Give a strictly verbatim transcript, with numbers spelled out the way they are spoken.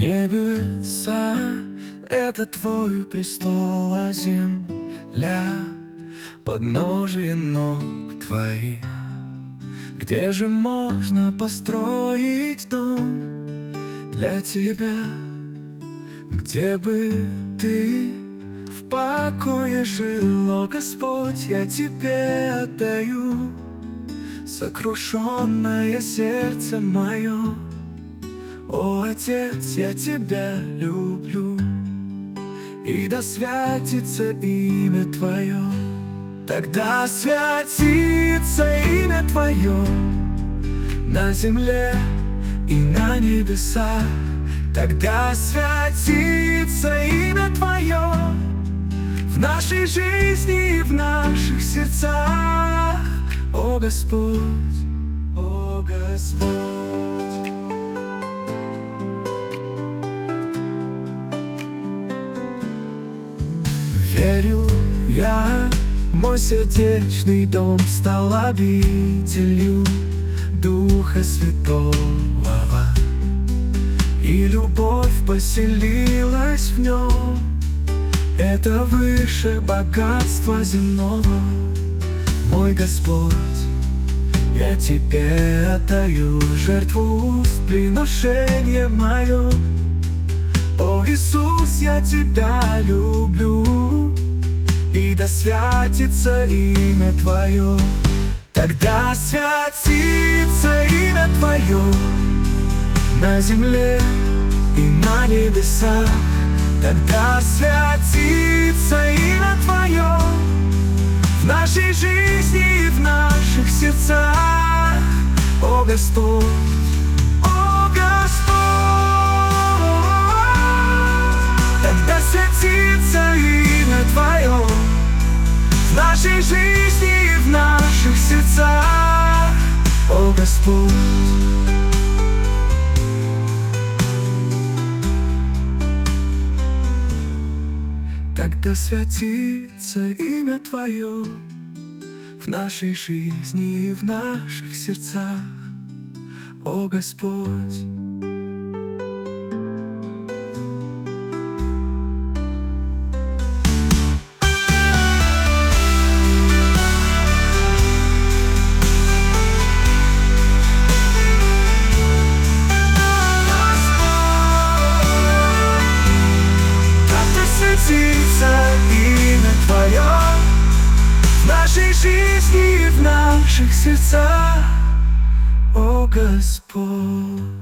Небеса — это твой престол, а земля — подножие ног твоих. Где же можно построить дом для тебя? Где бы ты в покое жил, о Господь, я тебе отдаю сокрушенное сердце мое. О, Отец, я тебя люблю, и да святится имя Твое. Тогда святится имя Твое на земле и на небесах. Тогда святится имя Твое в нашей жизни и в наших сердцах. О Господь, о Господь. Верю я, мой сердечный дом стал обителью Духа Святого, и любовь поселилась в нем. Это выше богатства земного. Мой Господь, я тебе отдаю жертву, приношение мое. О, Иисус, я тебя люблю, и да святится имя Твое. Тогда святится имя Твое на земле и на небесах. Тогда святится имя Твое в нашей жизни и в наших сердцах. О Господь, о Господь. Тогда святится имя Твое в нашей жизни и в наших сердцах. О Господь. Тогда святится имя Твое в нашей жизни и в наших сердцах. О Господь. Святится имя Твое в нашей жизни и в наших сердцах. О Господь.